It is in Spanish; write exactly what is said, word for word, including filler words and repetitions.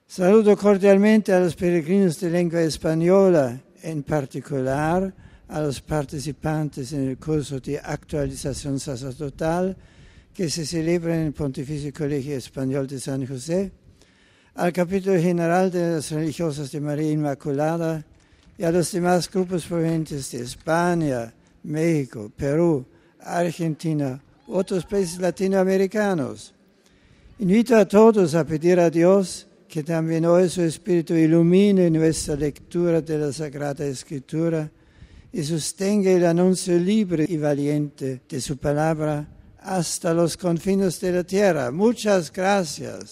Saludo cordialmente a los peregrinos de lengua española, en particular a los participantes en el curso de actualización sacerdotal que se celebra en el Pontificio Colegio Español de San José, al capítulo general de las religiosas de María Inmaculada y a los demás grupos provenientes de España, México, Perú, Argentina, otros países latinoamericanos. Invito a todos a pedir a Dios que también hoy su Espíritu ilumine nuestra lectura de la Sagrada Escritura y sostenga el anuncio libre y valiente de su palabra hasta los confines de la tierra. Muchas gracias.